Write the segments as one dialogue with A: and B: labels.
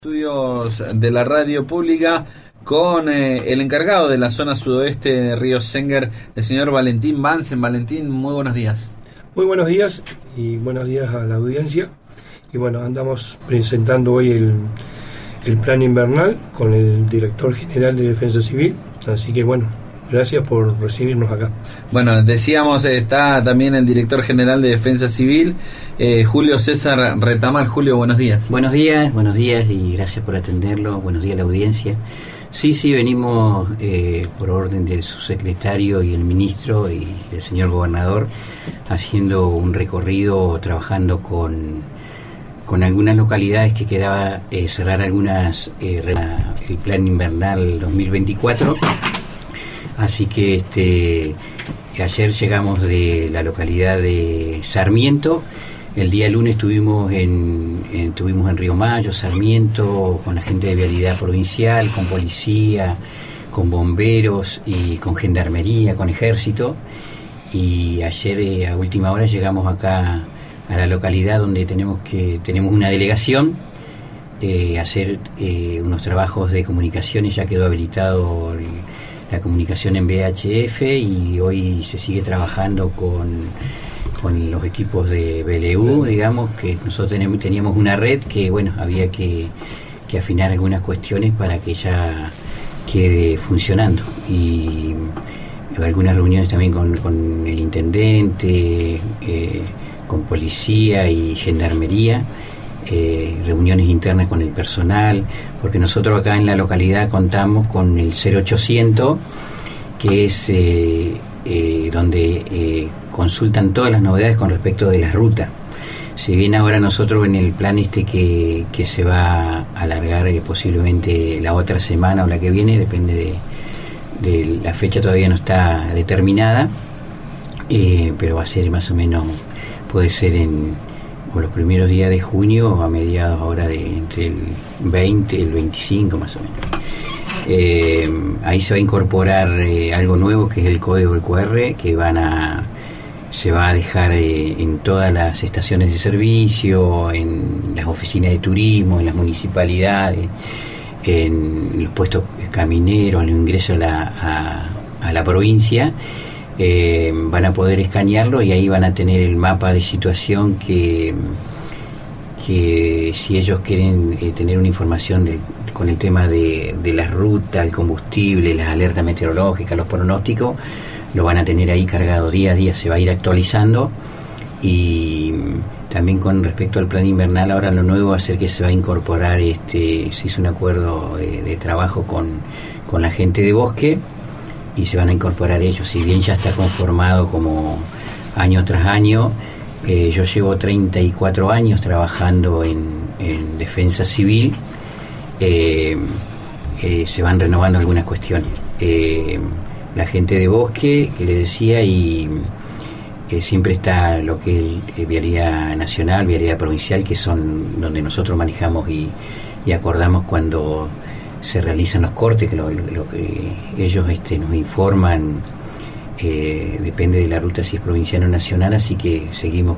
A: Estudios de la radio pública con el encargado de la zona sudoeste de Río Senguer, el señor Valentín Bansen. Valentín, muy buenos días.
B: Muy buenos días y buenos días a la audiencia. Y bueno, andamos presentando hoy el plan invernal con el director general de Defensa Civil. Así que bueno, gracias por recibirnos acá.
A: Bueno, decíamos, está también el director general de Defensa Civil, Julio César Retamal. Julio, buenos días.
C: Buenos días y gracias por atenderlo. Buenos días a la audiencia. Sí, venimos por orden del subsecretario y el ministro y el señor gobernador haciendo un recorrido, trabajando con algunas localidades que quedaba cerrar algunas, el plan invernal 2024. Así que ayer llegamos de la localidad de Sarmiento. El día lunes estuvimos en Río Mayo, Sarmiento, con la gente de vialidad provincial, con policía, con bomberos y con gendarmería, con ejército. Y ayer a última hora llegamos acá a la localidad donde tenemos una delegación, hacer unos trabajos de comunicaciones. Ya quedó habilitado la comunicación en VHF y hoy se sigue trabajando con los equipos de BLU, digamos, que nosotros teníamos una red que, bueno, había que afinar algunas cuestiones para que ya quede funcionando. Y algunas reuniones también con el intendente, con policía y gendarmería, reuniones internas con el personal, porque nosotros acá en la localidad contamos con el 0800, que es donde consultan todas las novedades con respecto de la ruta. Si bien ahora nosotros en el plan que se va a alargar posiblemente la otra semana o la que viene, depende de la fecha, todavía no está determinada, pero va a ser más o menos, puede ser con los primeros días de junio o a mediados ahora entre el 20 y el 25 más o menos. Ahí se va a incorporar algo nuevo, que es el código del QR, que se va a dejar en todas las estaciones de servicio, en las oficinas de turismo, en las municipalidades, en los puestos camineros, en el ingreso a la provincia. Van a poder escanearlo y ahí van a tener el mapa de situación que si ellos quieren tener una información con el tema de la ruta, el combustible, las alertas meteorológicas, los pronósticos, lo van a tener ahí cargado día a día, se va a ir actualizando. Y también con respecto al plan invernal, ahora lo nuevo va a ser que se va a incorporar, se hizo un acuerdo de trabajo con la gente de bosque y se van a incorporar ellos. Si bien ya está conformado como año tras año, yo llevo 34 años trabajando en defensa civil. Se van renovando algunas cuestiones. La gente de bosque, que le decía, y siempre está lo que es vialidad nacional, vialidad provincial, que son donde nosotros manejamos y acordamos cuando se realizan los cortes, que lo que ellos nos informan, depende de la ruta si es provincial o nacional, así que seguimos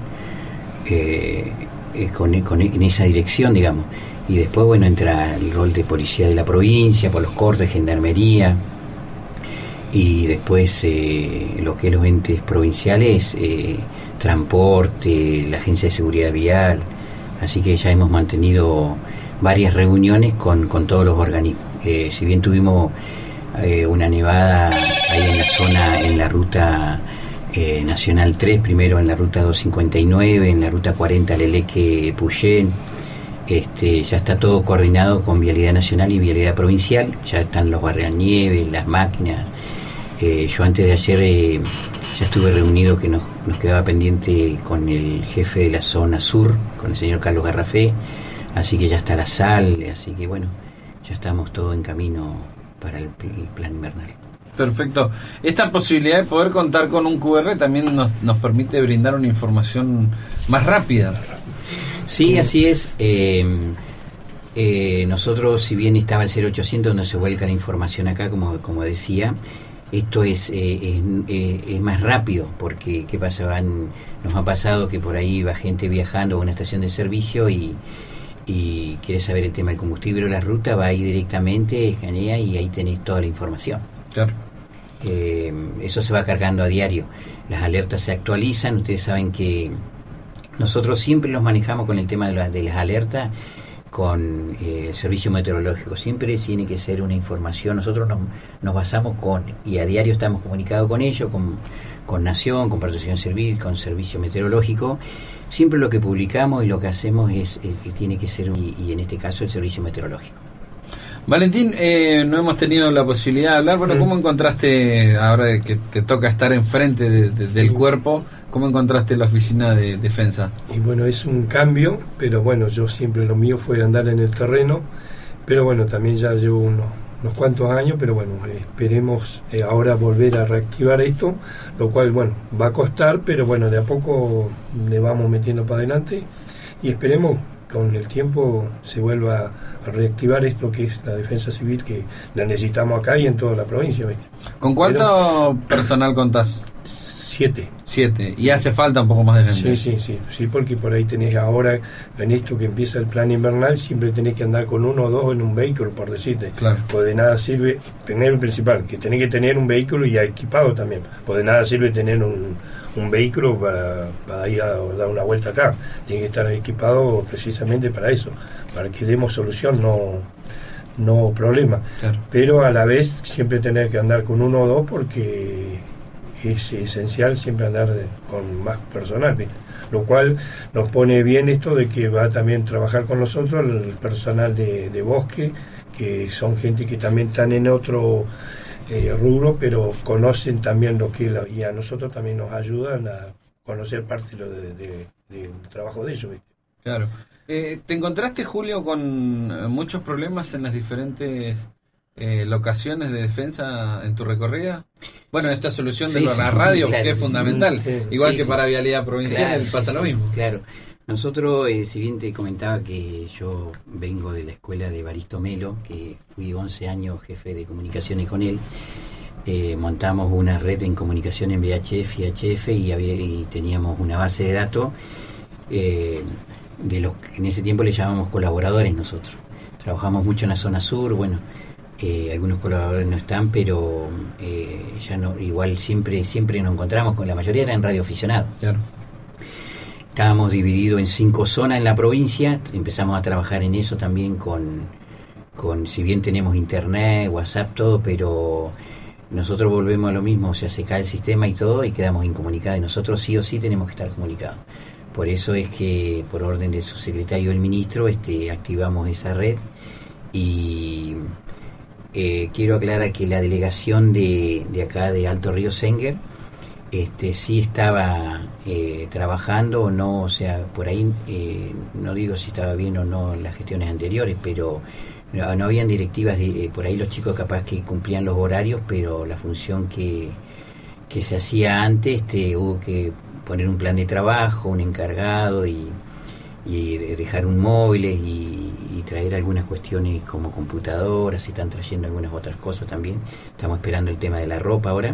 C: en esa dirección, digamos. Y después, bueno, entra el rol de policía de la provincia, por los cortes, gendarmería, y después lo que es los entes provinciales, transporte, la agencia de seguridad vial. Así que ya hemos mantenido varias reuniones con todos los organismos. Si bien tuvimos una nevada ahí en la zona, en la ruta Nacional 3, primero en la ruta 259, en la ruta 40 Leleque-Puyén, ya está todo coordinado con Vialidad Nacional y Vialidad Provincial. Ya están los barreanieves, las máquinas. Yo antes de ayer ya estuve reunido, que nos quedaba pendiente con el jefe de la zona sur, con el señor Carlos Garrafé. Así que ya está la sal, así que bueno, ya estamos todos en camino para el plan invernal.
A: Perfecto. Esta posibilidad de poder contar con un QR también nos permite brindar una información más rápida.
C: Sí, así es. Nosotros, si bien estaba el 0800 donde se vuelca la información acá, como decía, esto es más rápido, porque ¿qué pasa? Nos ha pasado que por ahí va gente viajando a una estación de servicio y y quieres saber el tema del combustible o la ruta, va ahí directamente, escanea y ahí tenés toda la información.
A: Claro.
C: Eso se va cargando a diario. Las alertas se actualizan. Ustedes saben que nosotros siempre nos manejamos con el tema de las alertas con el servicio meteorológico. Siempre tiene que ser una información. Nosotros nos basamos y a diario estamos comunicados con ellos, con Nación, con Protección Civil, con Servicio Meteorológico. Siempre lo que publicamos y lo que hacemos tiene que ser, y en este caso el servicio meteorológico.
A: Valentín, no hemos tenido la posibilidad de hablar. Bueno, ¿cómo encontraste, ahora que te toca estar enfrente del cuerpo, cómo encontraste la oficina de defensa?
B: Y bueno, es un cambio, pero bueno, yo siempre lo mío fue andar en el terreno, pero bueno, también ya llevo unos cuantos años, pero bueno, esperemos ahora volver a reactivar esto, lo cual, bueno, va a costar, pero bueno, de a poco le vamos metiendo para adelante y esperemos con el tiempo se vuelva a reactivar esto que es la defensa civil, que la necesitamos acá y en toda la provincia, ¿viste?
A: ¿Con cuánto personal contás?
B: 7.
A: Y hace falta un poco más de gente.
B: Sí, porque por ahí tenés ahora, en esto que empieza el plan invernal, siempre tenés que andar con 1 o 2 en un vehículo, por decirte.
A: Claro.
B: Pues de nada sirve tener el principal, que tenés que tener un vehículo y equipado también. Pues de nada sirve tener un vehículo para ir a dar una vuelta acá. Tiene que estar equipado precisamente para eso, para que demos solución, no problema.
A: Claro.
B: Pero a la vez siempre tener que andar con 1 o 2 porque es esencial siempre andar con más personal, ¿viste? Lo cual nos pone bien esto de que va a también trabajar con nosotros el personal de bosque, que son gente que también están en otro rubro, pero conocen también lo que y a nosotros también nos ayudan a conocer parte del trabajo de ellos, ¿viste?
A: Claro. ¿Te encontraste, Julio, con muchos problemas en las diferentes locaciones de defensa en tu recorrida? Bueno, esta solución de la radio, claro, que es fundamental, igual que para Vialidad Provincial, claro, pasa lo mismo.
C: Claro. Nosotros, si bien te comentaba que yo vengo de la escuela de Evaristo Melo, que fui 11 años jefe de comunicaciones con él, montamos una red en comunicación en VHF y HF y teníamos una base de datos de los que en ese tiempo le llamábamos colaboradores nosotros. Trabajamos mucho en la zona sur, bueno, algunos colaboradores no están, pero ya no, igual siempre nos encontramos con la mayoría eran radioaficionados.
A: Claro.
C: Estábamos divididos en 5 zonas en la provincia, empezamos a trabajar en eso también con si bien tenemos internet, WhatsApp, todo, pero nosotros volvemos a lo mismo, o sea, se cae el sistema y todo y quedamos incomunicados, y nosotros sí o sí tenemos que estar comunicados. Por eso es que, por orden de su secretario el ministro, activamos esa red. Y quiero aclarar que la delegación de acá de Alto Río Senguer sí estaba trabajando o no, o sea, por ahí no digo si estaba bien o no en las gestiones anteriores, pero no habían directivas por ahí los chicos capaz que cumplían los horarios, pero la función que se hacía antes hubo que poner un plan de trabajo, un encargado y dejar un móvil y traer algunas cuestiones como computadoras, y están trayendo algunas otras cosas también. Estamos esperando el tema de la ropa ahora.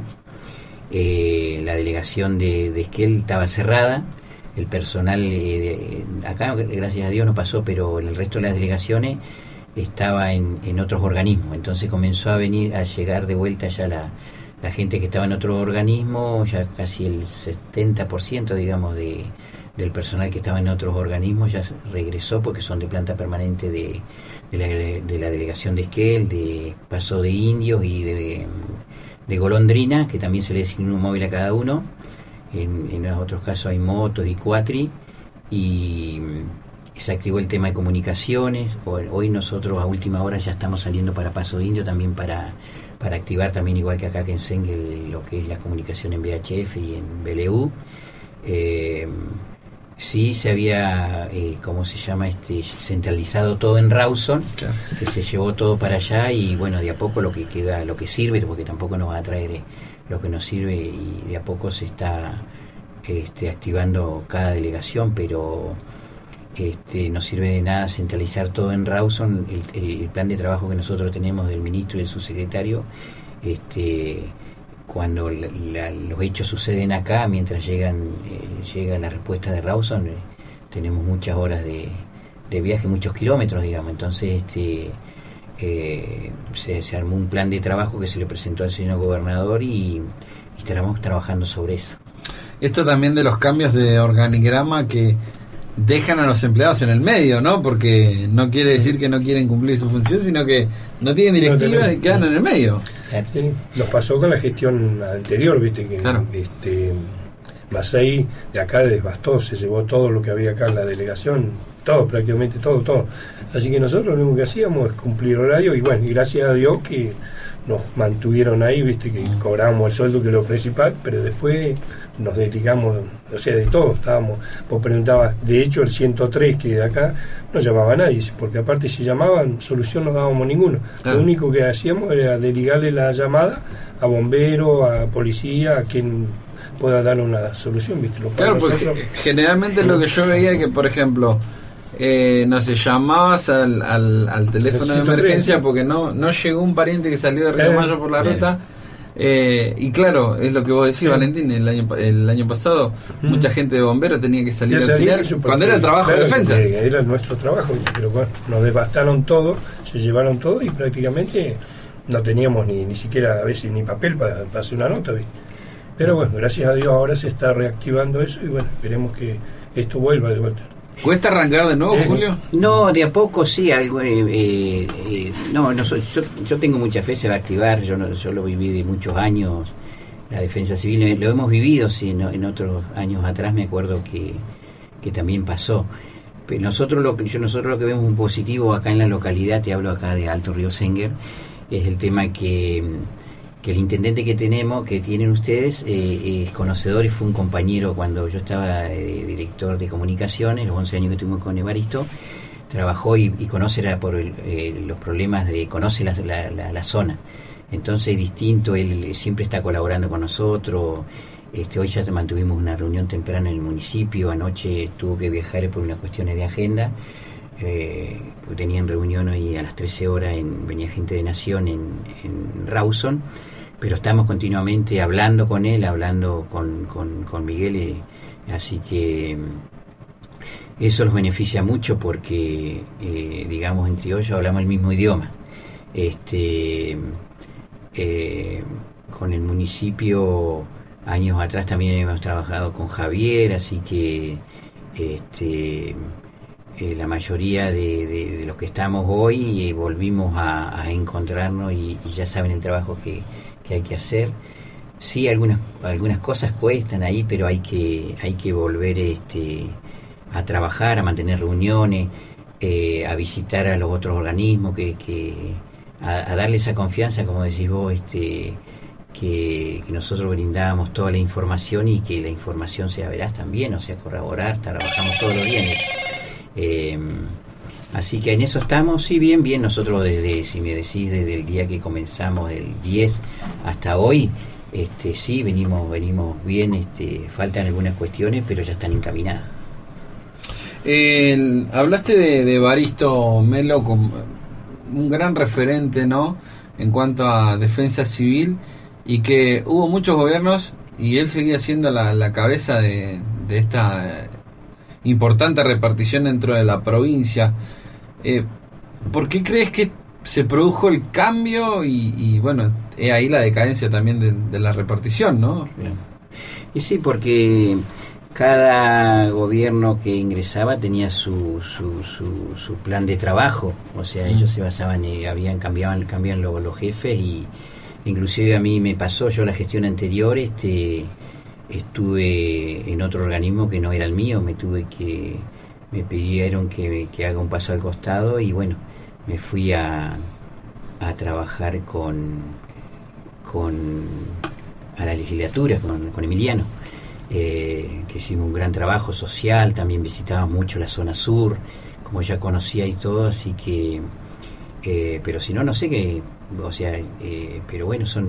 C: La delegación de Esquel estaba cerrada, el personal acá gracias a Dios no pasó, pero en el resto de las delegaciones estaba en otros organismos, entonces comenzó a llegar de vuelta ya la gente que estaba en otro organismo, ya casi el 70% digamos del personal que estaba en otros organismos ya regresó porque son de planta permanente de la delegación de Esquel, de Paso de Indios y de Golondrina, que también se le designó un móvil a cada uno. En otros casos hay motos y cuatri, y se activó el tema de comunicaciones. Hoy nosotros a última hora ya estamos saliendo para Paso de Indio también para activar también, igual que acá que en Senguel, lo que es la comunicación en VHF y en BLU. Sí se había, centralizado todo en Rawson, claro, que se llevó todo para allá, y bueno, de a poco lo que queda, lo que sirve, porque tampoco nos va a traer lo que nos sirve, y de a poco se está activando cada delegación, pero no sirve de nada centralizar todo en Rawson. El plan de trabajo que nosotros tenemos del ministro y del subsecretario, cuando los hechos suceden acá, mientras llega la respuesta de Rawson, tenemos muchas horas de de viaje muchos kilómetros, digamos. Entonces se armó un plan de trabajo que se le presentó al señor gobernador y estaremos trabajando sobre eso.
A: Esto también de los cambios de organigrama que dejan a los empleados en el medio, ¿no? Porque no quiere decir que no quieren cumplir su función, sino que no tienen directivas y quedan en el medio.
B: Sí, nos pasó con la gestión anterior, viste, que
A: claro.
B: Masei de acá devastó, se llevó todo lo que había acá en la delegación, todo, prácticamente todo. Así que nosotros lo único que hacíamos es cumplir horario y bueno, y gracias a Dios que nos mantuvieron ahí, viste, que cobrábamos el sueldo, que es lo principal, pero después nos dedicamos, o sea, de todo, vos preguntabas, de hecho el 103 que de acá no llamaba a nadie, porque aparte si llamaban, solución no dábamos ninguno. Claro. Lo único que hacíamos era derivarle la llamada a bombero, a policía, a quien pueda dar una solución, viste.
A: Claro, porque generalmente lo que yo veía es que, por ejemplo, no sé, llamabas al teléfono de emergencia porque no llegó un pariente que salió de Río Mayo por la ruta. Y claro, es lo que vos decís, Valentín, el año pasado mucha gente de bomberos tenía que salir a auxiliar cuando era el trabajo de defensa.
B: Era nuestro trabajo, pero bueno, nos devastaron todo, se llevaron todo y prácticamente no teníamos ni siquiera a veces ni papel para hacer una nota, ¿viste? Pero bueno, gracias a Dios ahora se está reactivando eso y bueno, esperemos que esto vuelva de vuelta.
A: ¿Cuesta arrancar de nuevo, Julio?
C: No, de a poco sí, algo. Yo tengo mucha fe, se va a activar. Yo lo viví de muchos años, la defensa civil, lo hemos vivido, sí, en otros años atrás me acuerdo que también pasó. Pero nosotros lo que vemos un positivo acá en la localidad, te hablo acá de Alto Río Senguer, es el tema que el intendente que tienen ustedes es conocedor y fue un compañero cuando yo estaba director de comunicaciones, los 11 años que tuvimos con Evaristo, trabajó y conoce los problemas conoce la zona, entonces es distinto, él siempre está colaborando con nosotros. Hoy ya mantuvimos una reunión temprana en el municipio, anoche tuvo que viajar por unas cuestiones de agenda, tenían reunión hoy a las 13 horas, venía gente de Nación en Rawson, pero estamos continuamente hablando con él, hablando con Miguel, así que eso los beneficia mucho porque, digamos, en criollo hablamos el mismo idioma. Con el municipio, años atrás también hemos trabajado con Javier, así que la mayoría de los que estamos hoy volvimos a encontrarnos y ya saben el trabajo que hay que hacer. Sí, algunas cosas cuestan ahí, pero hay que volver a trabajar, a mantener reuniones, a visitar a los otros organismos, a darle esa confianza, como decís vos, que nosotros brindábamos toda la información y que la información sea veraz también, o sea, corroborar, trabajamos todos los días. Así que en eso estamos, sí, bien, nosotros si me decís, desde el día que comenzamos, el 10 hasta hoy, sí, venimos bien, faltan algunas cuestiones, pero ya están encaminadas.
A: Hablaste de Evaristo Melo como un gran referente, ¿no?, en cuanto a defensa civil, y que hubo muchos gobiernos y él seguía siendo la cabeza de esta importante repartición dentro de la provincia. ¿Por qué crees que se produjo el cambio y bueno, ahí la decadencia también de la repartición, ¿no?
C: Y sí, porque cada gobierno que ingresaba tenía su plan de trabajo, o sea, ellos se basaban, cambiaban los jefes, y inclusive a mí me pasó, yo la gestión anterior estuve en otro organismo que no era el mío, me pidieron que haga un paso al costado y bueno, me fui a trabajar a la legislatura con Emiliano, que hicimos un gran trabajo social, también visitábamos mucho la zona sur, como ya conocía y todo, así que pero si no sé qué, o sea, pero bueno, son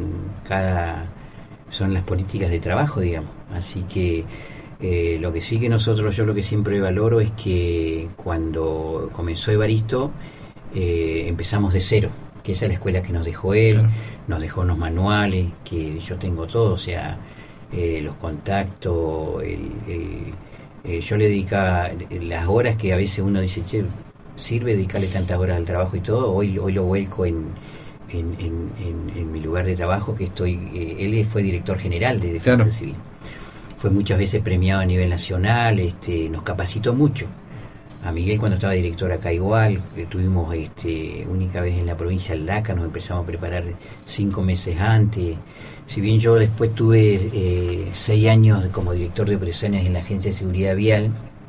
C: las políticas de trabajo, digamos, así que lo que sí que yo lo que siempre valoro es que cuando comenzó Evaristo empezamos de cero, que esa es la escuela que nos dejó él, claro. Nos dejó unos manuales que yo tengo todo, o sea, los contactos, yo le dedicaba las horas que a veces uno dice, che, sirve dedicarle tantas horas al trabajo y todo, hoy lo vuelco en mi lugar de trabajo, que él fue director general de Defensa Civil. Fue muchas veces premiado a nivel nacional, nos capacitó mucho. A Miguel, cuando estaba director acá, igual, tuvimos única vez en la provincia del DACA, nos empezamos a preparar 5 meses antes. Si bien yo después tuve 6 años como director de operaciones en la Agencia de Seguridad Vial,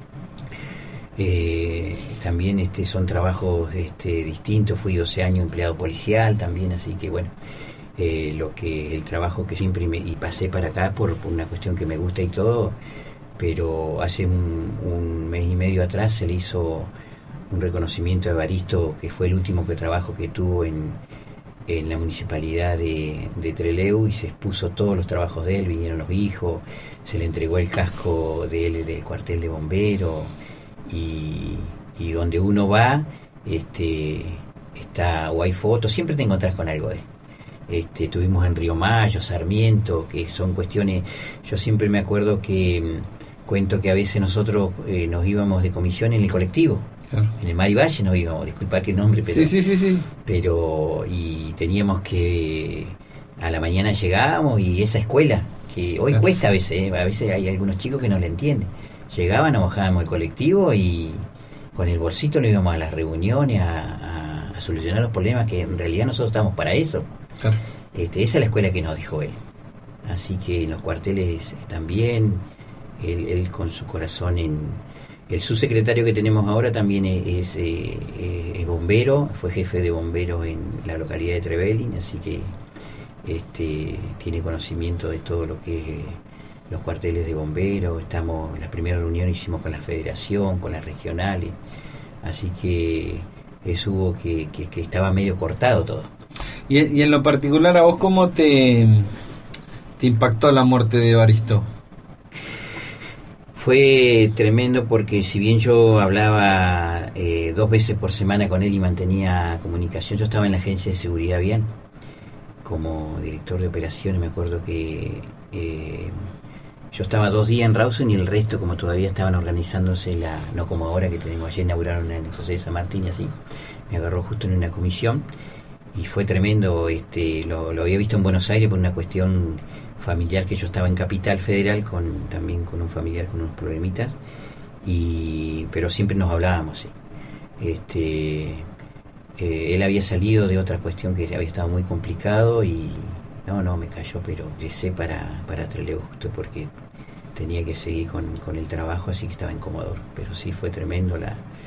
C: también son trabajos distintos. Fui 12 años empleado policial también, así que bueno, el trabajo que siempre y pasé para acá por una cuestión que me gusta y todo. Pero hace un mes y medio atrás se le hizo un reconocimiento a Evaristo, que fue el último trabajo que tuvo en la municipalidad de Trelew, y se expuso todos los trabajos de él, vinieron los hijos, se le entregó el casco de él del cuartel de bomberos, y donde uno va está o hay fotos, siempre te encontrás con algo de él. Estuvimos en Río Mayo, Sarmiento, que son cuestiones. Yo siempre me acuerdo que cuento que a veces nosotros nos íbamos de comisión en el colectivo, claro. En el Mari Valle nos íbamos, disculpa qué nombre, pero sí. Pero y teníamos que a la mañana llegábamos, y esa escuela que hoy cuesta a veces hay algunos chicos que no la entienden. Llegaban, nos bajábamos el colectivo y con el bolsito nos íbamos a las reuniones a solucionar los problemas, que en realidad nosotros estamos para eso. Claro. Esa es la escuela que nos dejó él. Así que en los cuarteles también, él con su corazón el subsecretario que tenemos ahora también es bombero, fue jefe de bomberos en la localidad de Trevelin, así que tiene conocimiento de todo lo que es los cuarteles de bomberos. La primera reunión hicimos con la federación, con las regionales, así que eso hubo que estaba medio cortado todo.
A: Y en lo particular, ¿a vos cómo te impactó la muerte de Evaristo?
C: Fue tremendo, porque si bien yo hablaba 2 veces por semana con él y mantenía comunicación, yo estaba en la Agencia de Seguridad Vial como director de operaciones. Me acuerdo que yo estaba 2 días en Rawson y el resto, como todavía estaban organizándose, no como ahora que tenemos, ayer inauguraron en José de San Martín y así, me agarró justo en una comisión. Y fue tremendo, lo había visto en Buenos Aires por una cuestión familiar, que yo estaba en Capital Federal también con un familiar con unos problemitas, pero siempre nos hablábamos, ¿sí? Él había salido de otra cuestión que había estado muy complicado y no me cayó, pero llegué para Trelew justo porque tenía que seguir con el trabajo, así que estaba en Comodoro. Pero sí fue tremendo,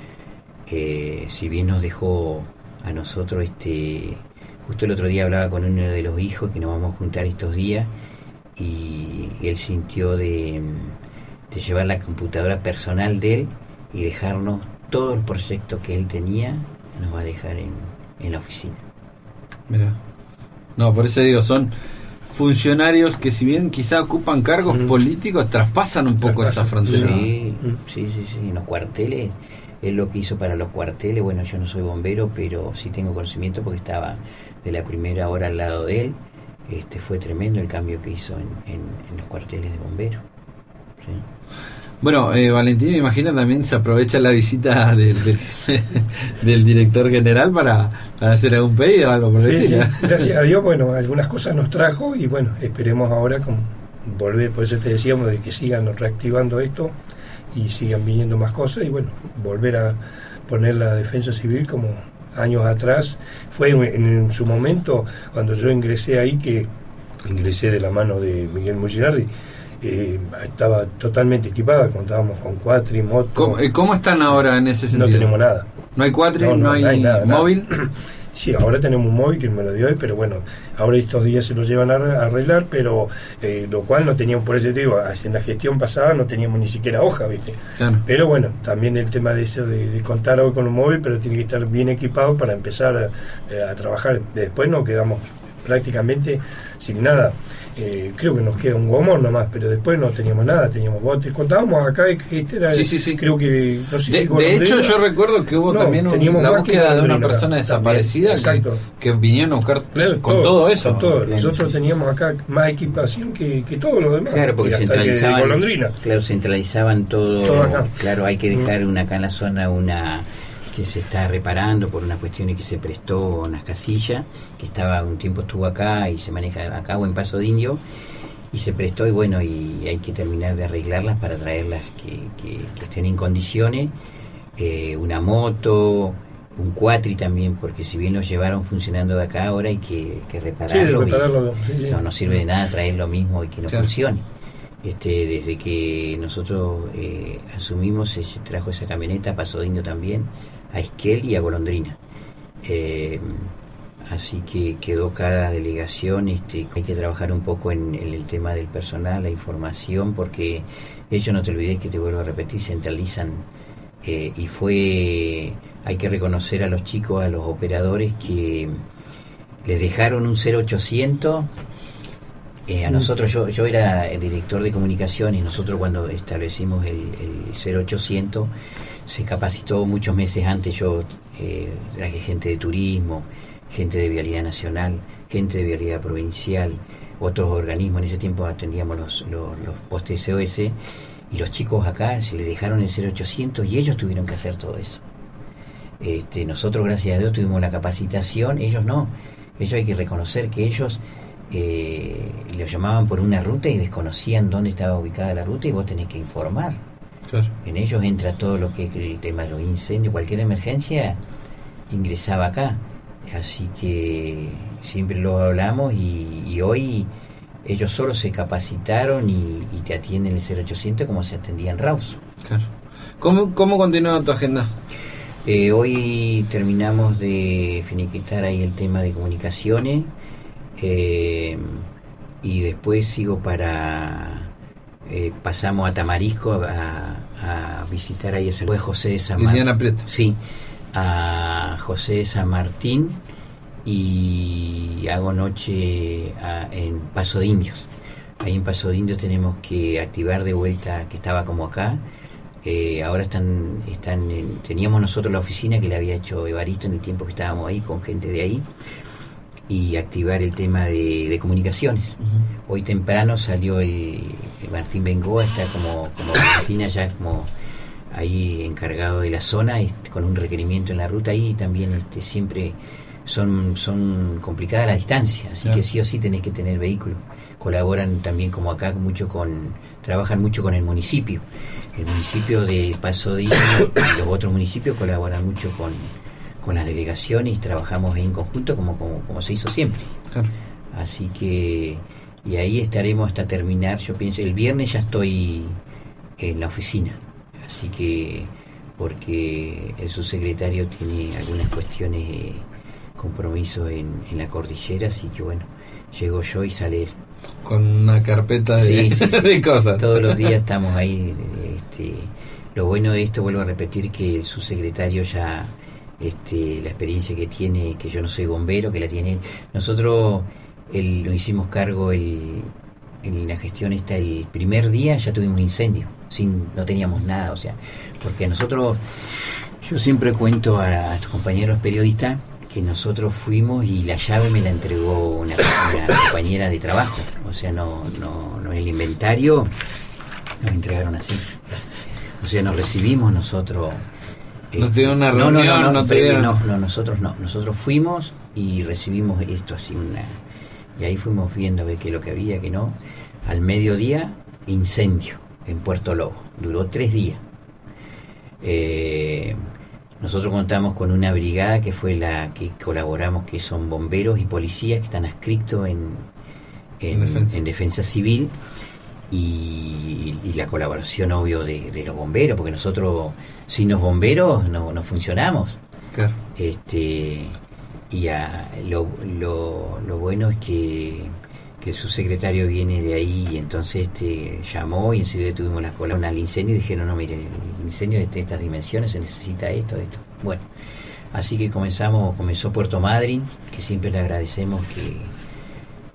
C: si bien nos dejó a nosotros, justo el otro día hablaba con uno de los hijos que nos vamos a juntar estos días, y él sintió de llevar la computadora personal de él y dejarnos todo el proyecto que él tenía, nos va a dejar en la oficina. Mira,
A: no, por eso digo, son funcionarios que si bien quizá ocupan cargos políticos, traspasan un poco esa frontera.
C: Sí, en los cuarteles. Él lo que hizo para los cuarteles, bueno, yo no soy bombero, pero sí tengo conocimiento porque estaba de la primera hora al lado de él. Fue tremendo el cambio que hizo en los cuarteles de bomberos. ¿Sí?
A: Bueno, Valentín, me imagino también se aprovecha la visita del director general para hacer algún pedido o algo por el
B: estilo. Sí, gracias a Dios, bueno, algunas cosas nos trajo y bueno, esperemos ahora volver, por eso te decíamos, de que sigan reactivando esto y sigan viniendo más cosas y bueno, volver a poner la defensa civil como años atrás. Fue en su momento, cuando yo ingresé ahí, que ingresé de la mano de Miguel Muginardi, estaba totalmente equipada, contábamos con cuatri, moto.
A: ¿Cómo están ahora en ese sentido?
B: No tenemos nada.
A: ¿No hay cuatri? ¿No hay nada, móvil?
B: Nada. Sí, ahora tenemos un móvil que me lo dio hoy, pero bueno, ahora estos días se lo llevan a arreglar, pero lo cual no teníamos, por eso te digo, en la gestión pasada no teníamos ni siquiera hoja, ¿viste? Claro. Pero bueno, también el tema de eso, de contar hoy con un móvil, pero tiene que estar bien equipado para empezar a trabajar. Después nos quedamos prácticamente sin nada. Creo que nos queda un gomón nomás, pero después no teníamos nada, teníamos botes. Contábamos acá, era,
A: sí.
B: Creo que, no sé si
A: de hecho, yo recuerdo que hubo también la búsqueda de una persona desaparecida que vinieron a buscar con todo eso.
B: Con todo. Nosotros teníamos acá más equipación que todos los demás.
C: Claro, porque centralizaban todo acá. Claro, hay que dejar acá en la zona una que se está reparando por una cuestión que se prestó unas casillas, que un tiempo estuvo acá y se maneja acá o en Paso de Indio, y se prestó y hay que terminar de arreglarlas para traerlas que estén en condiciones, una moto, un cuatri también, porque si bien lo llevaron funcionando de acá, ahora hay que repararlo. No sirve de nada traer lo mismo y que no funcione. Desde que nosotros asumimos, se trajo esa camioneta a Paso de Indio también, a Esquel y a Golondrina. Así que quedó cada delegación, hay que trabajar un poco en el tema del personal, la información, porque ellos, no te olvides que te vuelvo a repetir, centralizan, hay que reconocer a los chicos, a los operadores, que les dejaron un 0800. A nosotros, yo era el director de comunicaciones, nosotros cuando establecimos el 0800 se capacitó muchos meses antes. Yo traje gente de turismo, gente de Vialidad Nacional, gente de Vialidad Provincial, otros organismos. En ese tiempo atendíamos los postes SOS, y los chicos acá se les dejaron el 0800 y ellos tuvieron que hacer todo eso. Nosotros, gracias a Dios, tuvimos la capacitación, ellos no. Ellos, hay que reconocer que ellos lo llamaban por una ruta y desconocían dónde estaba ubicada la ruta, y vos tenés que informar. Claro. En ellos entra todo lo que es el tema de los incendios, cualquier emergencia ingresaba acá. Así que siempre lo hablamos, y hoy ellos solo se capacitaron y te atienden el 0800 como se atendía en Raus.
A: Claro. ¿Cómo continúa tu agenda?
C: Hoy terminamos de finiquitar ahí el tema de comunicaciones, y después sigo pasamos a Tamarisco a visitar ahí ese fue José de San Martín. Sí, a José de San Martín, y hago noche en Paso de Indios. Ahí en Paso de Indios tenemos que activar de vuelta, que estaba como acá. Ahora teníamos nosotros la oficina que le había hecho Evaristo en el tiempo que estábamos ahí con gente de ahí, y activar el tema de comunicaciones. Uh-huh. Hoy temprano salió el Martín Bengoa, está como Argentina, ya como ahí encargado de la zona, con un requerimiento en la ruta ahí. También siempre son complicadas las distancias, así que sí o sí tenés que tener vehículo. Colaboran también, como acá, trabajan mucho con el municipio. El municipio de Paso de Indio y los otros municipios colaboran mucho con las delegaciones, y trabajamos ahí en conjunto como se hizo siempre. Claro. Así que, y ahí estaremos hasta terminar. Yo pienso, el viernes ya estoy en la oficina, así que, porque el subsecretario tiene algunas cuestiones, compromisos en la cordillera, así que bueno, llego yo y sale él.
A: Con una carpeta de cosas.
C: Todos los días estamos ahí. Lo bueno de esto, vuelvo a repetir, que el subsecretario ya, la experiencia que tiene, que yo no soy bombero, que la tiene él. Nosotros lo hicimos cargo en la gestión el primer día ya tuvimos un incendio, no teníamos nada, o sea, porque nosotros, yo siempre cuento a estos compañeros periodistas que nosotros fuimos y la llave me la entregó una compañera de trabajo, o sea, no el inventario nos entregaron así, o sea, nos recibimos nosotros.
A: ¿No tuvieron una reunión?
C: Nosotros fuimos y recibimos esto así, y ahí fuimos viendo a ver qué es lo que había, que no. Al mediodía, incendio en Puerto Lobo, duró 3 días. Nosotros contamos con una brigada que fue la que colaboramos, que son bomberos y policías que están adscritos en defensa civil, y la colaboración, obvio, de los bomberos, porque nosotros sin los bomberos no funcionamos. Claro. Lo bueno es que el subsecretario viene de ahí, y entonces llamó, y enseguida tuvimos la cola al incendio, y dijeron, no, mire, el incendio de estas dimensiones se necesita esto. Bueno, así que comenzó Puerto Madryn, que siempre le agradecemos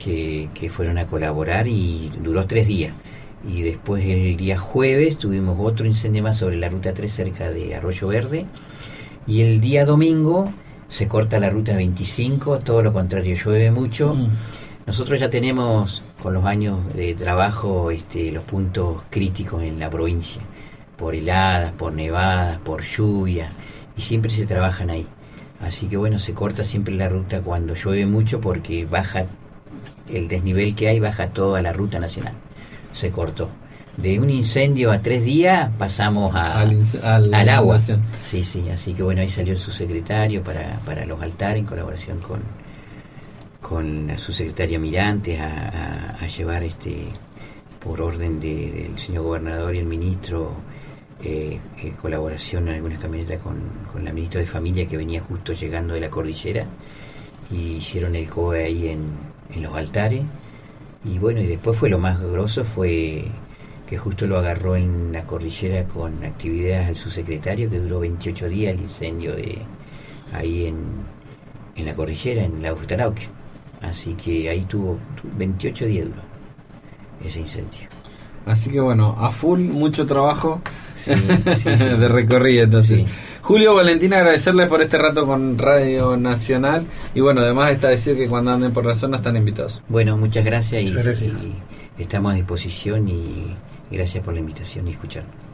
C: que fueron a colaborar y duró 3 días. Y después el día jueves tuvimos otro incendio más sobre la ruta 3 cerca de Arroyo Verde. Y el día domingo se corta la ruta 25, todo lo contrario, llueve mucho. Nosotros ya tenemos con los años de trabajo los puntos críticos en la provincia, por heladas, por nevadas, por lluvia, y siempre se trabajan ahí. Así que bueno, se corta siempre la ruta cuando llueve mucho porque baja el desnivel que hay, baja toda la ruta nacional. Se cortó. De un incendio a 3 días pasamos al agua. Sí, así que bueno, ahí salió el subsecretario para los altares en colaboración con la subsecretaria Mirantes a llevar por orden del señor gobernador y el ministro colaboración en algunas camionetas con la ministra de Familia que venía justo llegando de la cordillera y hicieron el COE ahí en los altares. Y bueno, y después fue lo más grosso, fue que justo lo agarró en la cordillera con actividades al subsecretario, que duró 28 días el incendio ahí en la cordillera, en la Ufutalauque. Así que ahí tuvo 28 días duró ese incendio.
A: Así que bueno, a full, mucho trabajo
C: sí,
A: de recorrido entonces.
C: Sí.
A: Julio, Valentina, agradecerles por este rato con Radio Nacional y bueno, además está decir que cuando anden por la zona están invitados.
C: Bueno, muchas gracias. Y estamos a disposición y gracias por la invitación y escucharnos.